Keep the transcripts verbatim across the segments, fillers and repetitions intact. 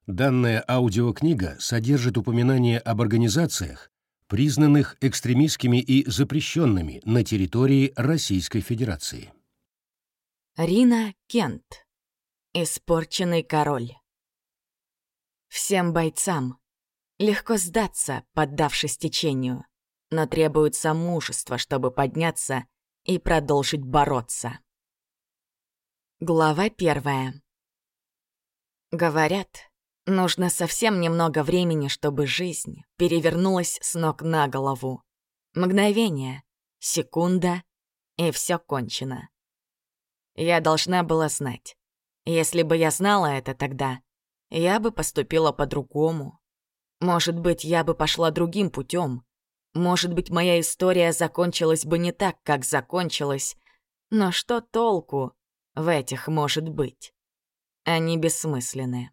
Данная аудиокнига содержит упоминания об организациях, признанных экстремистскими и запрещенными на территории Российской Федерации. Рина Кент. Испорченный король. Всем бойцам легко сдаться, поддавшись течению, но требуется мужество, чтобы подняться и продолжить бороться. Глава первая. Говорят, нужно совсем немного времени, чтобы жизнь перевернулась с ног на голову. Мгновение, секунда, и все кончено. Я должна была знать. Если бы я знала это тогда, я бы поступила по-другому. Может быть, я бы пошла другим путем. Может быть, моя история закончилась бы не так, как закончилась. Но что толку в этих может быть? Они бессмысленны.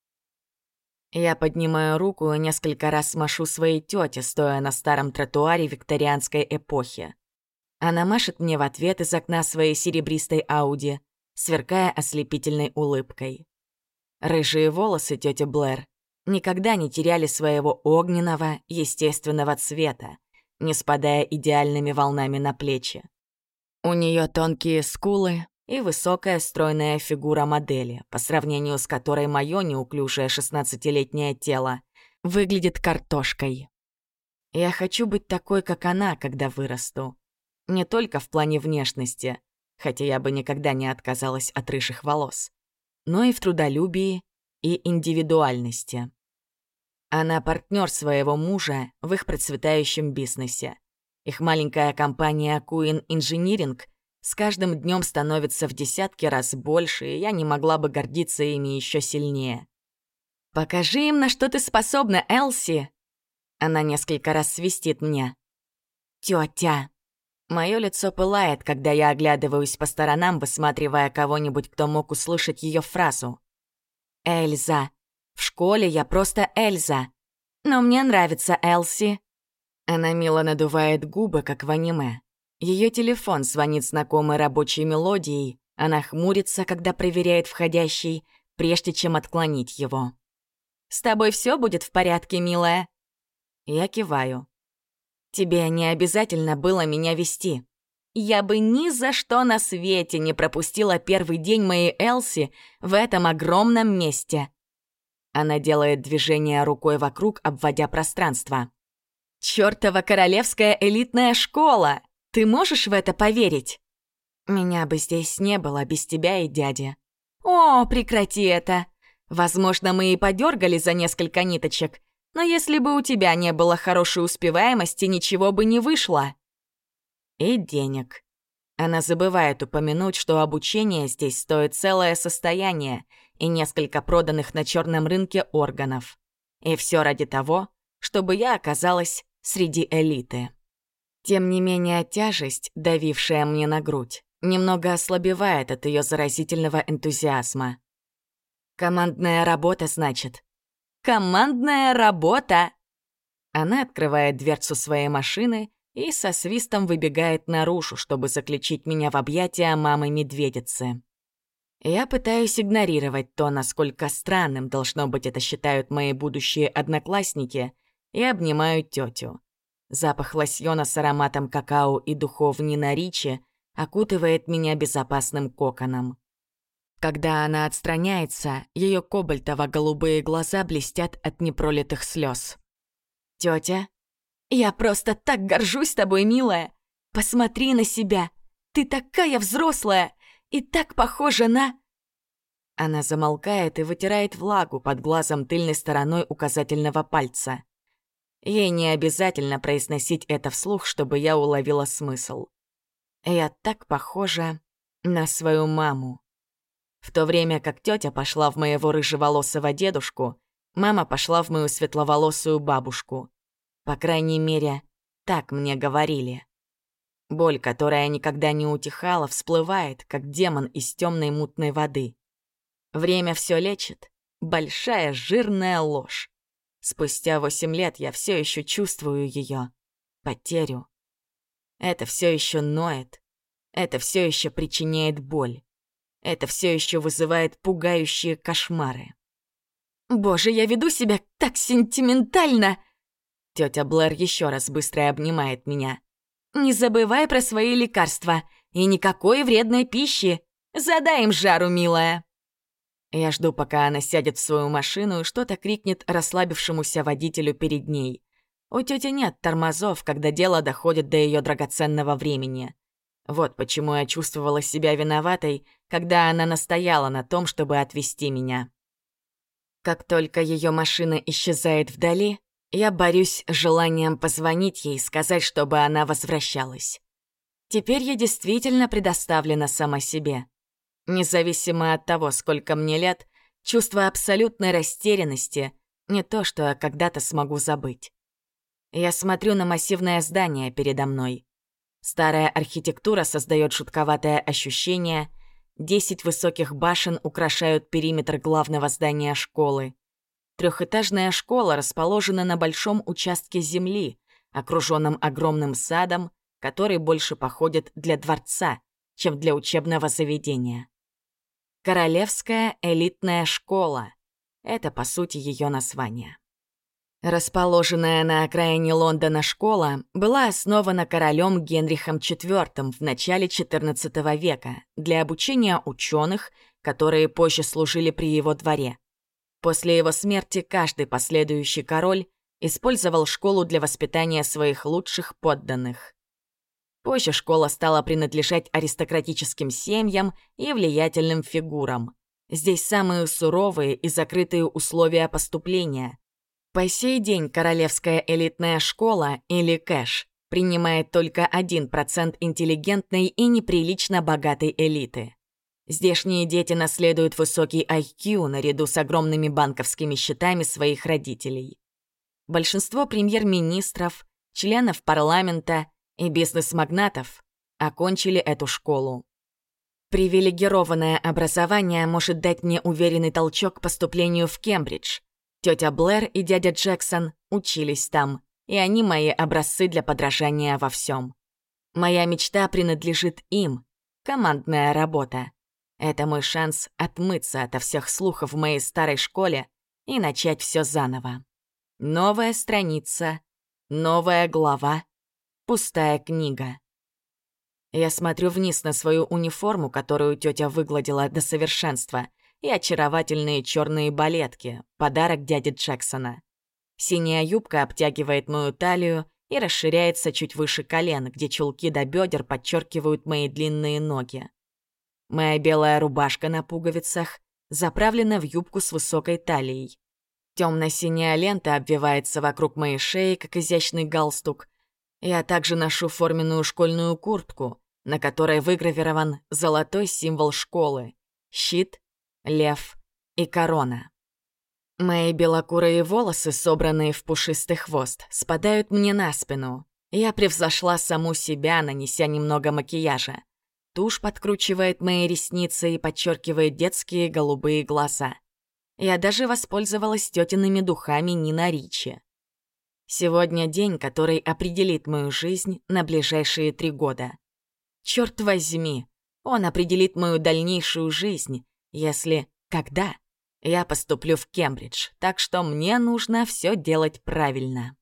Я поднимаю руку и несколько раз машу своей тете, стоя на старом тротуаре викторианской эпохи. Она машет мне в ответ из окна своей серебристой Ауди, сверкая ослепительной улыбкой. Рыжие волосы тети Блэр никогда не теряли своего огненного, естественного цвета, не спадая идеальными волнами на плечи. У нее тонкие скулы и высокая стройная фигура модели, по сравнению с которой мое неуклюжее шестнадцатилетнее тело выглядит картошкой. Я хочу быть такой, как она, когда вырасту. Не только в плане внешности, хотя я бы никогда не отказалась от рыжих волос, но и в трудолюбии и индивидуальности. Она партнер своего мужа в их процветающем бизнесе. Их маленькая компания Queen Engineering с каждым днем становится в десятки раз больше, и я не могла бы гордиться ими еще сильнее. «Покажи им, на что ты способна, Элси!» Она несколько раз свистит мне. «Тётя!» Моё лицо пылает, когда я оглядываюсь по сторонам, высматривая кого-нибудь, кто мог услышать её фразу. «Эльза. В школе я просто Эльза. Но мне нравится Элси». Она мило надувает губы, как в аниме. Её телефон звонит знакомой рабочей мелодией, она хмурится, когда проверяет входящий, прежде чем отклонить его. «С тобой всё будет в порядке, милая?» Я киваю. «Тебе не обязательно было меня вести. Я бы ни за что на свете не пропустила первый день моей Элси в этом огромном месте». Она делает движение рукой вокруг, обводя пространство. «Чёртова королевская элитная школа! Ты можешь в это поверить? Меня бы здесь не было без тебя и дяди». «О, прекрати это! Возможно, мы и подёргали за несколько ниточек, но если бы у тебя не было хорошей успеваемости, ничего бы не вышло». И денег. Она забывает упомянуть, что обучение здесь стоит целое состояние и несколько проданных на черном рынке органов. И все ради того, чтобы я оказалась среди элиты. Тем не менее, тяжесть, давившая мне на грудь, немного ослабевает от ее заразительного энтузиазма. «Командная работа, значит?» «Командная работа!» Она открывает дверцу своей машины и со свистом выбегает наружу, чтобы заключить меня в объятия мамы-медведицы. Я пытаюсь игнорировать то, насколько странным, должно быть, это считают мои будущие одноклассники, и обнимаю тетю. Запах лосьона с ароматом какао и духов Нина Ричи окутывает меня безопасным коконом. Когда она отстраняется, ее кобальтово-голубые глаза блестят от непролитых слез. «Тетя, я просто так горжусь тобой, милая! Посмотри на себя! Ты такая взрослая и так похожа на...» Она замолкает и вытирает влагу под глазом тыльной стороной указательного пальца. Ей не обязательно произносить это вслух, чтобы я уловила смысл. Я так похожа на свою маму. В то время как тетя пошла в моего рыжеволосого дедушку, мама пошла в мою светловолосую бабушку. По крайней мере, так мне говорили. Боль, которая никогда не утихала, всплывает, как демон из темной мутной воды. Время все лечит. Большая жирная ложь. Спустя восемь лет я все еще чувствую ее. Потерю. Это все еще ноет. Это все еще причиняет боль. Это все еще вызывает пугающие кошмары. Боже, я веду себя так сентиментально!» Тётя Блэр еще раз быстро обнимает меня. «Не забывай про свои лекарства и никакой вредной пищи. Задай им жару, милая!» Я жду, пока она сядет в свою машину и что-то крикнет расслабившемуся водителю перед ней. У тёти нет тормозов, когда дело доходит до её драгоценного времени. Вот почему я чувствовала себя виноватой, когда она настояла на том, чтобы отвезти меня. Как только её машина исчезает вдали, я борюсь с желанием позвонить ей и сказать, чтобы она возвращалась. Теперь я действительно предоставлена сама себе. Независимо от того, сколько мне лет, чувство абсолютной растерянности — не то, что я когда-то смогу забыть. Я смотрю на массивное здание передо мной. Старая архитектура создает жутковатое ощущение. Десять высоких башен украшают периметр главного здания школы. Трехэтажная школа расположена на большом участке земли, окруженном огромным садом, который больше походит для дворца, чем для учебного заведения. Королевская элитная школа — это, по сути, ее название. Расположенная на окраине Лондона школа была основана королем Генрихом четвёртым в начале четырнадцатого века для обучения ученых, которые позже служили при его дворе. После его смерти каждый последующий король использовал школу для воспитания своих лучших подданных. Позже школа стала принадлежать аристократическим семьям и влиятельным фигурам. Здесь самые суровые и закрытые условия поступления. По сей день Королевская элитная школа, или КЭШ, принимает только один процент интеллигентной и неприлично богатой элиты. Здешние дети наследуют высокий ай кью наряду с огромными банковскими счетами своих родителей. Большинство премьер-министров, членов парламента и бизнес-магнатов окончили эту школу. Привилегированное образование может дать мне уверенный толчок к поступлению в Кембридж. Тетя Блэр и дядя Джексон учились там, и они мои образцы для подражания во всем. Моя мечта принадлежит им. Командная работа. Это мой шанс отмыться ото всех слухов в моей старой школе и начать все заново. Новая страница, новая глава, пустая книга. Я смотрю вниз на свою униформу, которую тетя выгладила до совершенства, и очаровательные черные балетки, подарок дяди Джексона. Синяя юбка обтягивает мою талию и расширяется чуть выше колен, где чулки до бедер подчеркивают мои длинные ноги. Моя белая рубашка на пуговицах заправлена в юбку с высокой талией. Темно-синяя лента обвивается вокруг моей шеи, как изящный галстук. Я также ношу форменную школьную куртку, на которой выгравирован золотой символ школы — щит, лев и корона. Мои белокурые волосы, собранные в пушистый хвост, спадают мне на спину. Я превзошла саму себя, нанеся немного макияжа. Тушь подкручивает мои ресницы и подчеркивает детские голубые глаза. Я даже воспользовалась тетиными духами Нина Ричи. Сегодня день, который определит мою жизнь на ближайшие три года. Черт возьми, он определит мою дальнейшую жизнь, если, когда, я поступлю в Кембридж, так что мне нужно все делать правильно.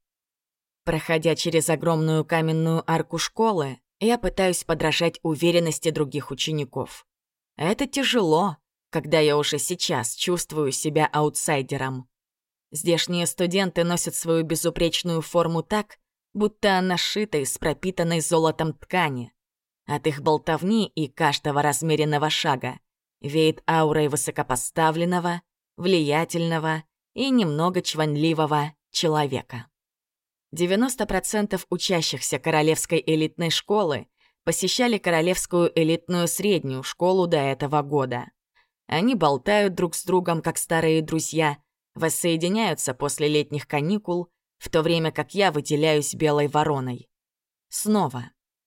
Проходя через огромную каменную арку школы, я пытаюсь подражать уверенности других учеников. Это тяжело, когда я уже сейчас чувствую себя аутсайдером. Здешние студенты носят свою безупречную форму так, будто она сшита из пропитанной золотом ткани. От их болтовни и каждого размеренного шага веет аурой высокопоставленного, влиятельного и немного чванливого человека. девяносто процентов учащихся Королевской элитной школы посещали Королевскую элитную среднюю школу до этого года. Они болтают друг с другом, как старые друзья, воссоединяются после летних каникул, в то время как я выделяюсь белой вороной. Снова.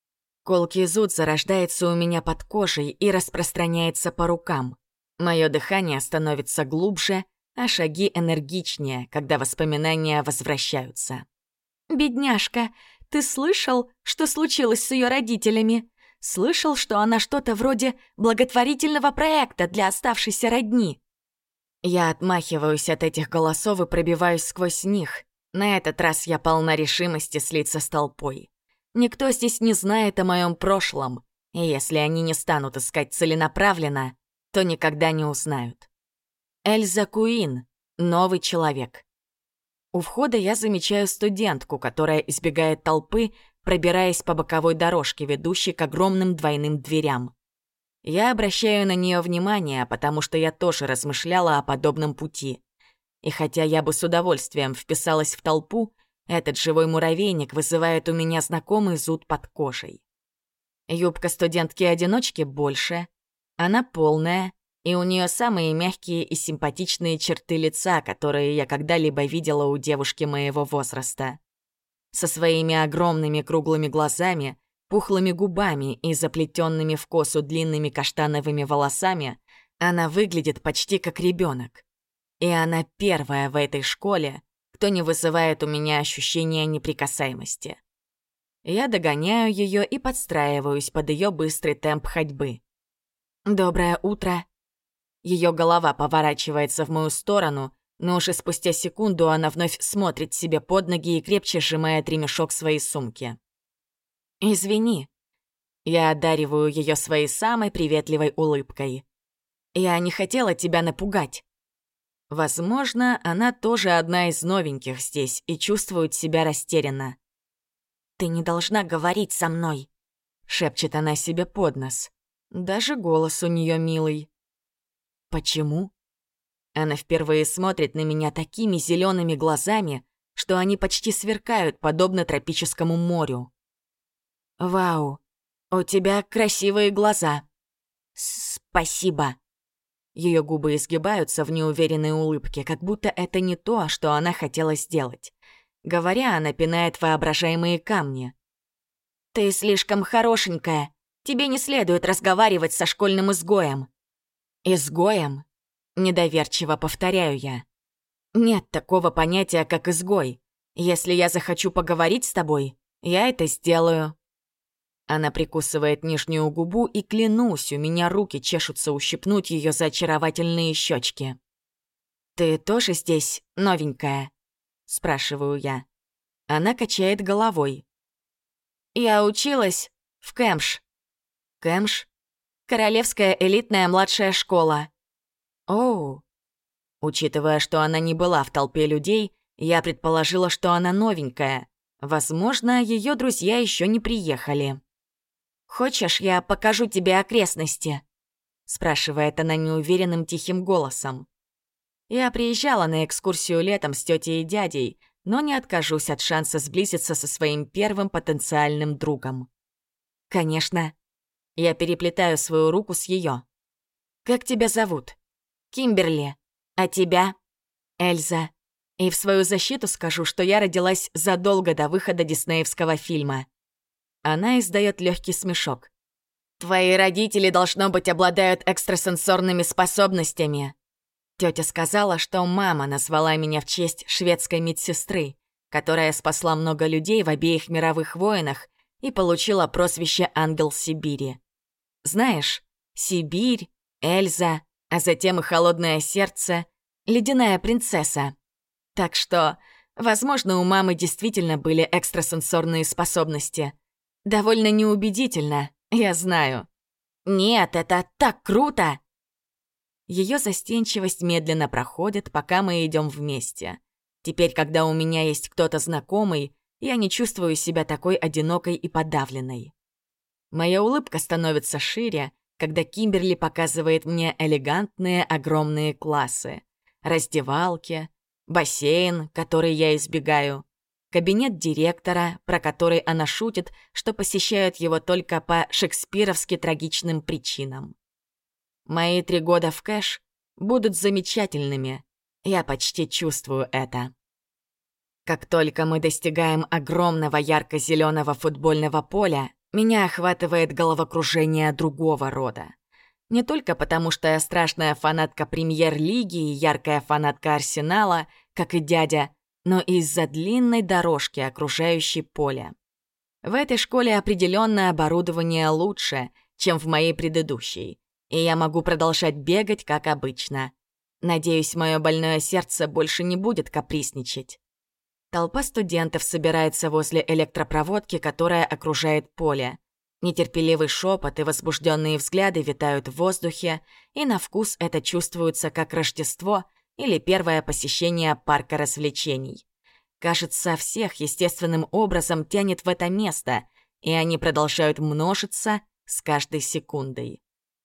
Колкий зуд зарождается у меня под кожей и распространяется по рукам. Мое дыхание становится глубже, а шаги энергичнее, когда воспоминания возвращаются. «Бедняжка, ты слышал, что случилось с ее родителями? Слышал, что она что-то вроде благотворительного проекта для оставшейся родни?» Я отмахиваюсь от этих голосов и пробиваюсь сквозь них. На этот раз я полна решимости слиться с толпой. Никто здесь не знает о моем прошлом, и если они не станут искать целенаправленно, то никогда не узнают. Эльза Куин — новый человек. У входа я замечаю студентку, которая избегает толпы, пробираясь по боковой дорожке, ведущей к огромным двойным дверям. Я обращаю на нее внимание, потому что я тоже размышляла о подобном пути. И хотя я бы с удовольствием вписалась в толпу, этот живой муравейник вызывает у меня знакомый зуд под кожей. Юбка студентки-одиночки больше, она полная, и у нее самые мягкие и симпатичные черты лица, которые я когда-либо видела у девушки моего возраста. Со своими огромными круглыми глазами, пухлыми губами и заплетенными в косу длинными каштановыми волосами, она выглядит почти как ребенок. И она первая в этой школе, кто не вызывает у меня ощущения неприкасаемости. Я догоняю ее и подстраиваюсь под ее быстрый темп ходьбы. «Доброе утро». Ее голова поворачивается в мою сторону, но уже спустя секунду она вновь смотрит себе под ноги и крепче сжимает ремешок своей сумки. «Извини». Я одариваю ее своей самой приветливой улыбкой. «Я не хотела тебя напугать». Возможно, она тоже одна из новеньких здесь и чувствует себя растерянно. «Ты не должна говорить со мной», — шепчет она себе под нос. Даже голос у нее милый. «Почему?» Она впервые смотрит на меня такими зелеными глазами, что они почти сверкают, подобно тропическому морю. «Вау, у тебя красивые глаза». «Спасибо». Ее губы изгибаются в неуверенной улыбке, как будто это не то, что она хотела сделать. Говоря, она пинает воображаемые камни. «Ты слишком хорошенькая. Тебе не следует разговаривать со школьным изгоем». «Изгоем?» — недоверчиво повторяю я. «Нет такого понятия, как изгой. Если я захочу поговорить с тобой, я это сделаю». Она прикусывает нижнюю губу, и, клянусь, у меня руки чешутся ущипнуть ее за очаровательные щечки. «Ты тоже здесь новенькая?» — спрашиваю я. Она качает головой. «Я училась в Кэмш». «Кэмш?» «Королевская элитная младшая школа». «Оу». Учитывая, что она не была в толпе людей, я предположила, что она новенькая. Возможно, ее друзья еще не приехали. «Хочешь, я покажу тебе окрестности?» — спрашивает она неуверенным тихим голосом. Я приезжала на экскурсию летом с тетей и дядей, но не откажусь от шанса сблизиться со своим первым потенциальным другом. «Конечно». Я переплетаю свою руку с ее. «Как тебя зовут?» «Кимберли. А тебя?» «Эльза. И в свою защиту скажу, что я родилась задолго до выхода диснеевского фильма». Она издает легкий смешок. «Твои родители, должно быть, обладают экстрасенсорными способностями». Тетя сказала, что мама назвала меня в честь шведской медсестры, которая спасла много людей в обеих мировых войнах и получила прозвище «Ангел Сибири». Знаешь, Сибирь, Эльза, а затем и холодное сердце, ледяная принцесса. Так что, возможно, у мамы действительно были экстрасенсорные способности. Довольно неубедительно, я знаю. Нет, это так круто! Ее застенчивость медленно проходит, пока мы идем вместе. Теперь, когда у меня есть кто-то знакомый, я не чувствую себя такой одинокой и подавленной. Моя улыбка становится шире, когда Кимберли показывает мне элегантные огромные классы, раздевалки, бассейн, который я избегаю, кабинет директора, про который она шутит, что посещают его только по шекспировски трагичным причинам. Мои три года в Кэш будут замечательными, я почти чувствую это. Как только мы достигаем огромного ярко-зеленого футбольного поля, меня охватывает головокружение другого рода. Не только потому, что я страшная фанатка премьер-лиги и яркая фанатка Арсенала, как и дядя, но и из-за длинной дорожки, окружающей поле. В этой школе определенное оборудование лучше, чем в моей предыдущей, и я могу продолжать бегать, как обычно. Надеюсь, мое больное сердце больше не будет капризничать. Толпа студентов собирается возле электропроводки, которая окружает поле. Нетерпеливый шепот и возбужденные взгляды витают в воздухе, и на вкус это чувствуется как Рождество или первое посещение парка развлечений. Кажется, всех естественным образом тянет в это место, и они продолжают множиться с каждой секундой.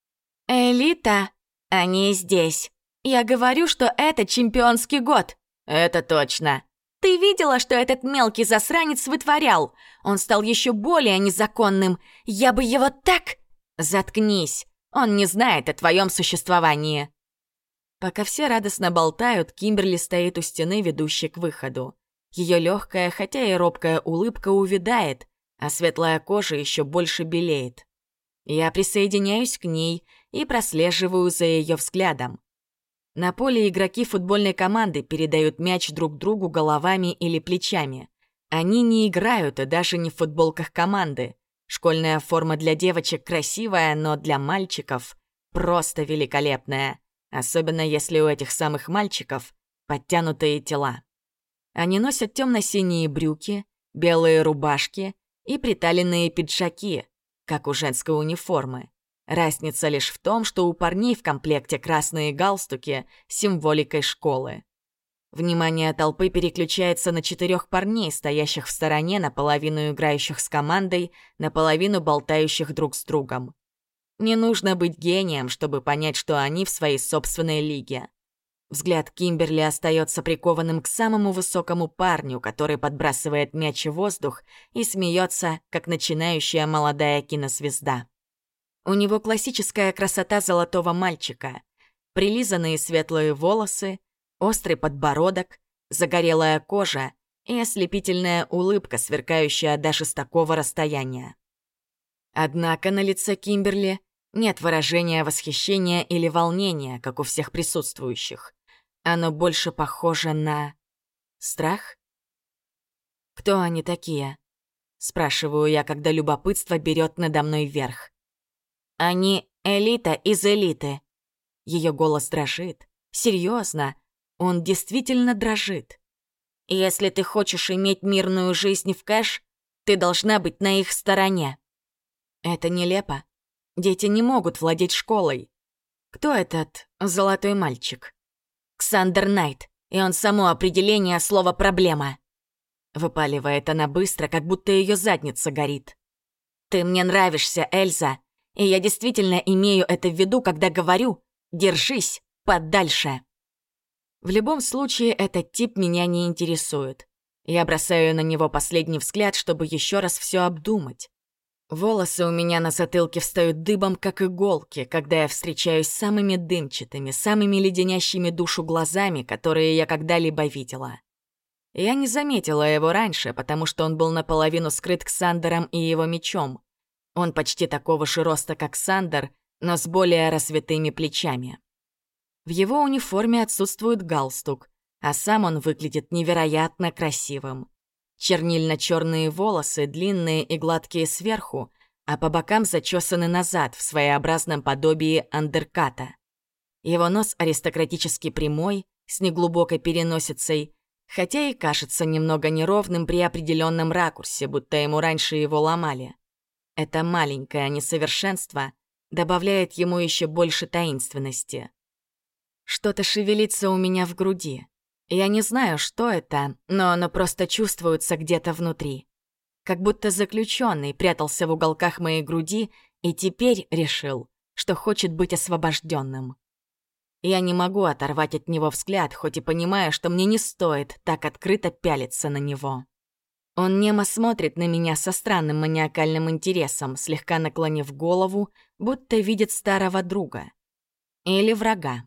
«Элита, они здесь. Я говорю, что это чемпионский год». «Это точно». «Ты видела, что этот мелкий засранец вытворял? Он стал еще более незаконным. Я бы его так...» «Заткнись. Он не знает о твоем существовании». Пока все радостно болтают, Кимберли стоит у стены, ведущей к выходу. Ее легкая, хотя и робкая улыбка увядает, а светлая кожа еще больше белеет. Я присоединяюсь к ней и прослеживаю за ее взглядом. На поле игроки футбольной команды передают мяч друг другу головами или плечами. Они не играют и даже не в футболках команды. Школьная форма для девочек красивая, но для мальчиков просто великолепная. Особенно если у этих самых мальчиков подтянутые тела. Они носят темно-синие брюки, белые рубашки и приталенные пиджаки, как у женской униформы. Разница лишь в том, что у парней в комплекте красные галстуки с символикой школы. Внимание толпы переключается на четырех парней, стоящих в стороне, наполовину играющих с командой, наполовину болтающих друг с другом. Не нужно быть гением, чтобы понять, что они в своей собственной лиге. Взгляд Кимберли остается прикованным к самому высокому парню, который подбрасывает мяч в воздух и смеется, как начинающая молодая кинозвезда. У него классическая красота золотого мальчика. Прилизанные светлые волосы, острый подбородок, загорелая кожа и ослепительная улыбка, сверкающая даже с такого расстояния. Однако на лице Кимберли нет выражения восхищения или волнения, как у всех присутствующих. Оно больше похоже на... страх? «Кто они такие?» — спрашиваю я, когда любопытство берет надо мной верх. «Они элита из элиты». Ее голос дрожит. Серьезно, он действительно дрожит. «Если ты хочешь иметь мирную жизнь в кэш, ты должна быть на их стороне». Это нелепо. Дети не могут владеть школой. Кто этот золотой мальчик? Ксандер Найт, и он само определение слова «проблема». Выпаливает она быстро, как будто ее задница горит. «Ты мне нравишься, Эльза, и я действительно имею это в виду, когда говорю «держись подальше». В любом случае, этот тип меня не интересует. Я бросаю на него последний взгляд, чтобы еще раз все обдумать. Волосы у меня на затылке встают дыбом, как иголки, когда я встречаюсь с самыми дымчатыми, самыми леденящими душу глазами, которые я когда-либо видела. Я не заметила его раньше, потому что он был наполовину скрыт Ксандером и его мечом. Он почти такого же роста, как Сандер, но с более развитыми плечами. В его униформе отсутствует галстук, а сам он выглядит невероятно красивым. Чернильно-черные волосы, длинные и гладкие сверху, а по бокам зачесаны назад в своеобразном подобии андерката. Его нос аристократически прямой, с неглубокой переносицей, хотя и кажется немного неровным при определенном ракурсе, будто ему раньше его ломали. Это маленькое несовершенство добавляет ему еще больше таинственности. Что-то шевелится у меня в груди. Я не знаю, что это, но оно просто чувствуется где-то внутри. Как будто заключенный прятался в уголках моей груди и теперь решил, что хочет быть освобожденным. Я не могу оторвать от него взгляд, хоть и понимаю, что мне не стоит так открыто пялиться на него. Он немо смотрит на меня со странным маниакальным интересом, слегка наклонив голову, будто видит старого друга. Или врага.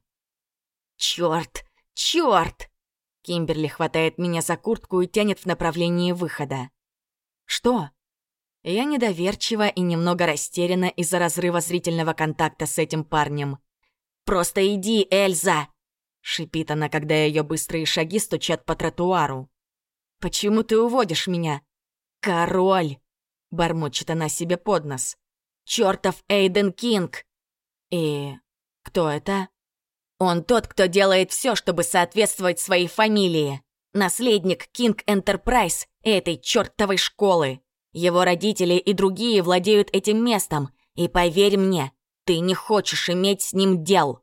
«Чёрт! Чёрт!» Кимберли хватает меня за куртку и тянет в направлении выхода. «Что?» Я недоверчива и немного растеряна из-за разрыва зрительного контакта с этим парнем. «Просто иди, Эльза!» — шипит она, когда ее быстрые шаги стучат по тротуару. «Почему ты уводишь меня?» «Король!» — бормочет она себе под нос. «Чёртов Эйден Кинг!» «И кто это?» Он тот, кто делает все, чтобы соответствовать своей фамилии. Наследник King Enterprise этой чертовой школы. Его родители и другие владеют этим местом. И поверь мне, ты не хочешь иметь с ним дел.